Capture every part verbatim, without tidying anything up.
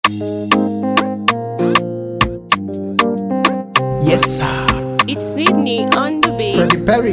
Yes, sir. It's Sydney on the beat. Freddie Perry.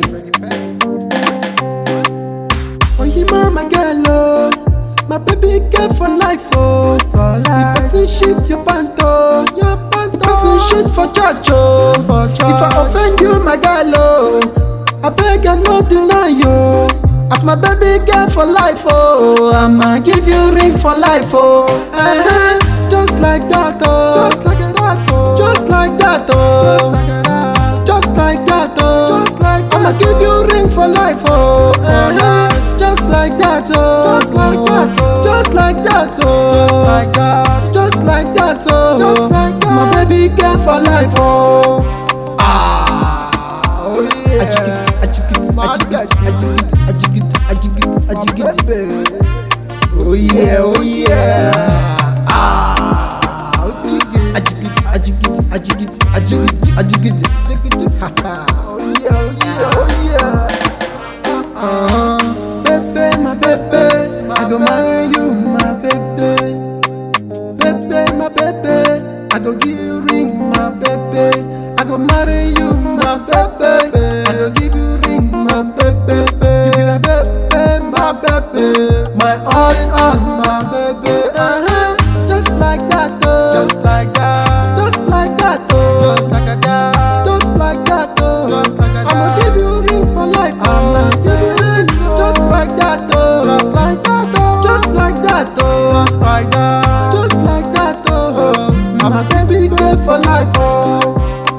Oh, you my girl, oh. My baby girl for life, oh. For life. The person shift your panto, your panto. The person shit for church, oh. For church. If I offend you, my girl, oh, I beg and no deny you. As my baby girl for life, oh, I'ma give you ring for life, oh. Uh-huh. Just like that, oh. Just like that, oh. Just like that, oh. Just like that, oh. Just like that, I'ma give you ring for life, oh. Uh-huh. Just like that, oh. Just like that, oh. Just like that, oh. Just like that, oh. Just like that. My baby girl for life, oh. Ah, oh yeah. I jig it, I jig it, I jig it, I jig it, I jig it, I jig it, I jig it. Oh yeah, oh yeah. Ah, I jig it, I jig it, I jig it, I jig it, I jig it, jig it. Oh yeah, oh yeah, oh yeah. Uh-huh. Baby, my baby, I go marry you, my baby. Baby, my baby, I go give you ring, my baby. I go marry you, my baby. I go give you ring, my baby. Give you a baby, my baby. My all in all, my baby. Uh-huh. Just like that, oh. Just like that. Just like that, oh. Just like that. Just like that, oh. Just like that. I'ma give you ring for life. I'ma give you ring. Just like that, oh. Just like that, oh. Just like that, oh. Just like that. Just like that, oh. I'm a baby girl for life, oh.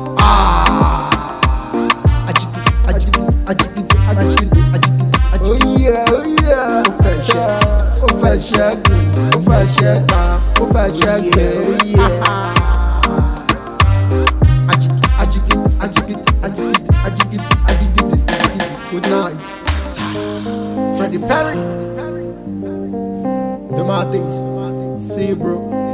Oh yeah, oh yeah. Ó fẹ́ ṣe, ó fẹ́ ṣẹ́gun, ó fẹ́ ṣẹ́gbà, ó fẹ́ ṣẹ́gbẹ̀, oh yeah. Ajigit, ajigit, ajigit, ajigit, ajigit, ajigit. Good night. Freddie Perry. The Martins. See you, bro.